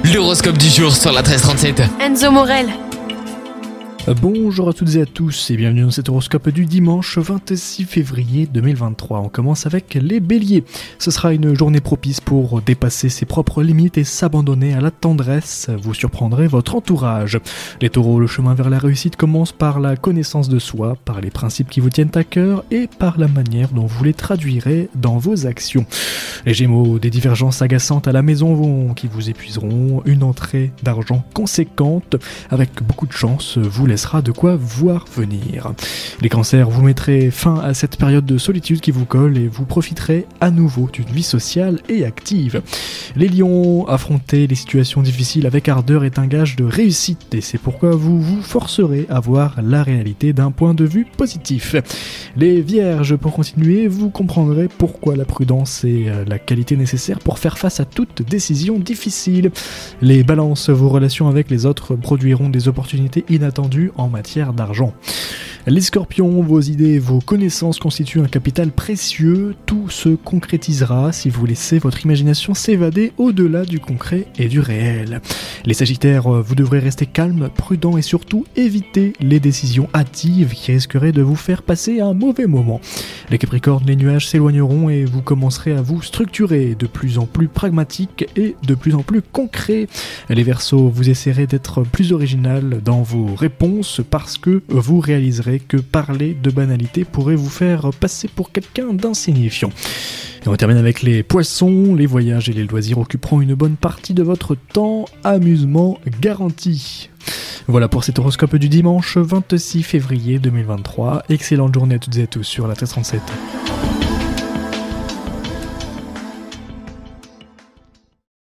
L'horoscope du jour sur la 1337. Enzo Morel. Bonjour à toutes et à tous et bienvenue dans cet horoscope du dimanche 26 février 2023. On commence avec les béliers. Ce sera une journée propice pour dépasser ses propres limites et s'abandonner à la tendresse. Vous surprendrez votre entourage. Les taureaux, le chemin vers la réussite commence par la connaissance de soi, par les principes qui vous tiennent à cœur et par la manière dont vous les traduirez dans vos actions. Les gémeaux, des divergences agaçantes à la maison qui vous épuiseront. Une entrée d'argent conséquente avec beaucoup de chance vous laissera de quoi voir venir. Les cancers, vous mettrez fin à cette période de solitude qui vous colle et vous profiterez à nouveau d'une vie sociale et active. Les lions, affronter les situations difficiles avec ardeur est un gage de réussite et c'est pourquoi vous vous forcerez à voir la réalité d'un point de vue positif. Les vierges, pour continuer, vous comprendrez pourquoi la prudence est la qualité nécessaire pour faire face à toute décision difficile. Les balances, vos relations avec les autres produiront des opportunités inattendues en matière d'argent. Les scorpions, vos idées et vos connaissances constituent un capital précieux. Tout se concrétisera si vous laissez votre imagination s'évader au-delà du concret et du réel. Les sagittaires, vous devrez rester calme, prudent et surtout éviter les décisions hâtives qui risqueraient de vous faire passer un mauvais moment. Les capricornes, les nuages s'éloigneront et vous commencerez à vous structurer de plus en plus pragmatique et de plus en plus concret. Les verseaux, vous essaierez d'être plus original dans vos réponses parce que vous réaliserez que parler de banalité pourrait vous faire passer pour quelqu'un d'insignifiant. Et on termine avec les poissons. Les voyages et les loisirs occuperont une bonne partie de votre temps. Amusement garanti. Voilà pour cet horoscope du dimanche 26 février 2023. Excellente journée à toutes et à tous sur la 1337.